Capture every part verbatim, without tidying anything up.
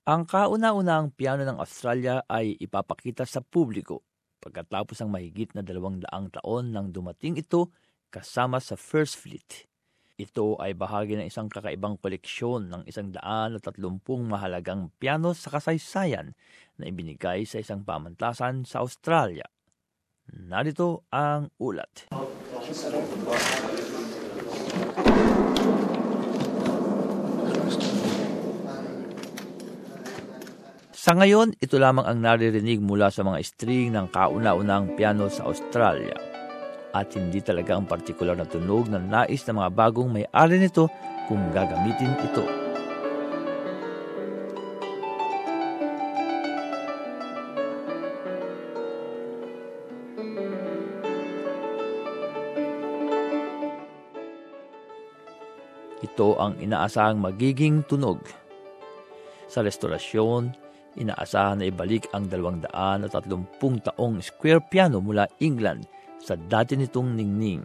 Ang kauna-unahang piano ng Australia ay ipapakita sa publiko pagkatapos ng mahigit na dalawang daang taon nang dumating ito kasama sa First Fleet. Ito ay bahagi ng isang kakaibang koleksyon ng isang daan at tatlumpung mahalagang piano sa kasaysayan na ibinigay sa isang pamantasan sa Australia. Narito ang ulat. Sa ngayon, ito lamang ang naririnig mula sa mga string ng kauna-unahang piano sa Australia. At hindi talaga ang partikular na tunog na nais ng mga bagong may-ari nito kung gagamitin ito. Ito ang inaasahang magiging tunog. Sa restorasyon, inaasahan na ibalik ang dalawang daan at tatlumpung taong square piano mula England sa dati nitong ningning.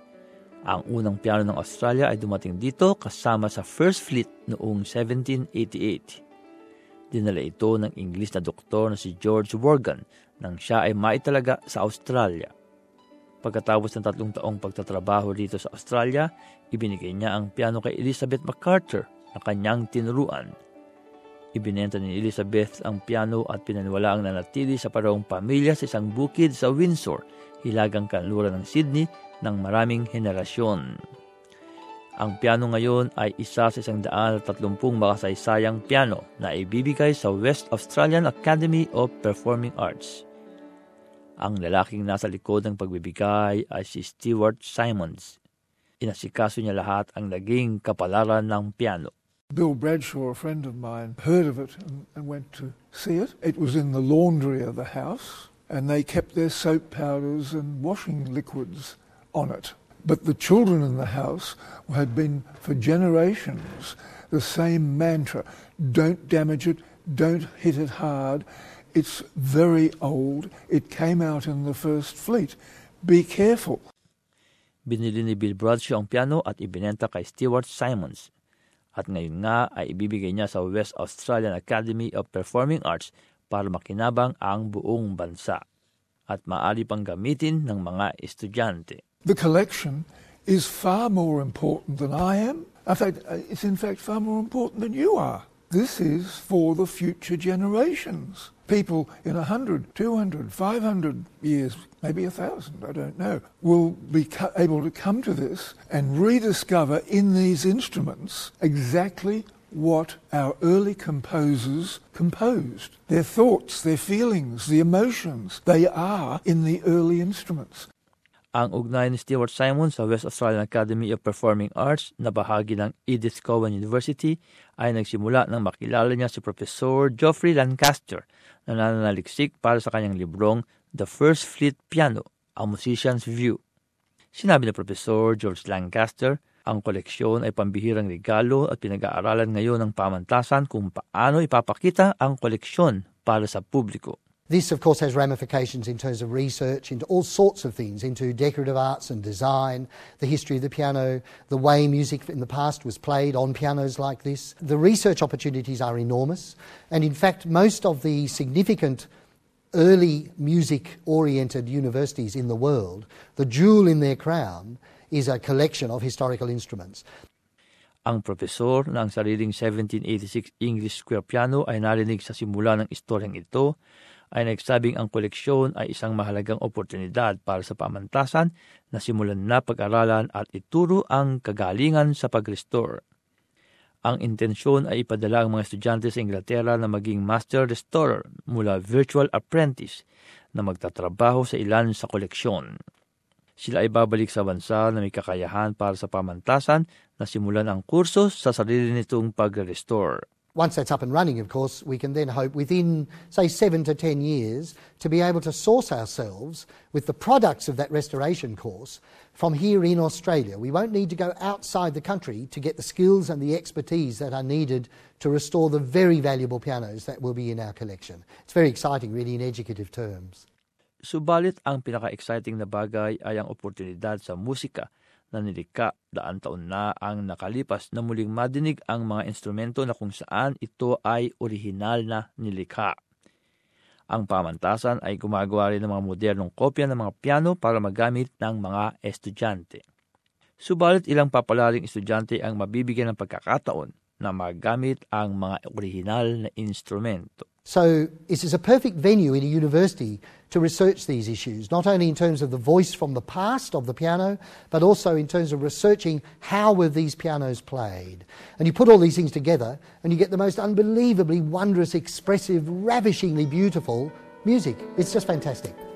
Ang unang piano ng Australia ay dumating dito kasama sa First Fleet noong seventeen eighty-eight. Dinala ito ng Ingles na doktor na si George Worgan nang siya ay maitalaga sa Australia. Pagkatapos ng tatlong taong pagtatrabaho dito sa Australia, ibinigay niya ang piano kay Elizabeth MacArthur na kanyang tinuruan. Ibinenta ni Elizabeth ang piano at pinaniwala ang nanatili sa parehong pamilya sa isang bukid sa Windsor, hilagang kanluran ng Sydney ng maraming henerasyon. Ang piano ngayon ay isa sa isang daan at tatlumpung makasaysayang piano na ibibigay sa West Australian Academy of Performing Arts. Ang lalaking nasa likod ng pagbibigay ay si Stewart Simons. Inasikaso niya lahat ang naging kapalaran ng piano. Bill Bradshaw, a friend of mine, heard of it and, and went to see it. It was in the laundry of the house, and they kept their soap powders and washing liquids on it. But the children in the house had been, for generations, the same mantra: don't damage it, don't hit it hard. It's very old. It came out in the First Fleet. Be careful. Binili ni Bill Bradshaw ang piano at ibinenta kay Stewart Simons. At ngayon nga ay ibibigay niya sa West Australian Academy of Performing Arts para makinabang ang buong bansa at maaari pang gamitin ng mga estudyante. The collection is far more important than I am. In fact, it's in fact far more important than you are. This is for the future generations. People in one hundred, two hundred, five hundred years, maybe one thousand, I don't know, will be able to come to this and rediscover in these instruments exactly what our early composers composed. Their thoughts, their feelings, the emotions, they are in the early instruments. Ang ugnay ni Stewart Simons sa West Australian Academy of Performing Arts na bahagi ng Edith Cowan University ay nagsimula nang makilala niya si Professor Geoffrey Lancaster na nananaliksik para sa kanyang librong The First Fleet Piano, A Musician's View. Sinabi ni Professor George Lancaster, ang koleksyon ay pambihirang regalo at pinag-aaralan ngayon ng pamantasan kung paano ipapakita ang koleksyon para sa publiko. This, of course, has ramifications in terms of research into all sorts of things, into decorative arts and design, the history of the piano, the way music in the past was played on pianos like this. The research opportunities are enormous, and in fact, most of the significant early music-oriented universities in the world, the jewel in their crown is a collection of historical instruments. Ang profesor ng sariling seventeen eighty-six English Square Piano ay narinig sa simula ng istoryang ito, ay nagsabing ang koleksyon ay isang mahalagang oportunidad para sa pamantasan na simulan na pag-aralan at ituro ang kagalingan sa pag-restore. Ang intensyon ay ipadala ang mga estudyante sa Inglaterra na maging master restorer mula virtual apprentice na magtatrabaho sa ilan sa koleksyon. Sila ay babalik sa bansa na may kakayahan para sa pamantasan na simulan ang kurso sa sarili nitong pag-restore. Once that's up and running, of course, we can then hope within, say, seven to ten years to be able to source ourselves with the products of that restoration course from here in Australia. We won't need to go outside the country to get the skills and the expertise that are needed to restore the very valuable pianos that will be in our collection. It's very exciting, really, in educative terms. Subalit, ang pinaka-exciting na bagay ay ang oportunidad sa musika na nilikha. Daan taon na ang nakalipas na muling madinig ang mga instrumento na kung saan ito ay orihinal na nilikha. Ang pamantasan ay gumagawa rin ng mga modernong kopya ng mga piano para magamit ng mga estudyante. Subalit ilang papalaring estudyante ang mabibigyan ng pagkakataon na magamit ang mga orihinal na instrumento. So it is a perfect venue in a university to research these issues, not only in terms of the voice from the past of the piano, but also in terms of researching how were these pianos played. And you put all these things together and you get the most unbelievably wondrous, expressive, ravishingly beautiful music. It's just fantastic.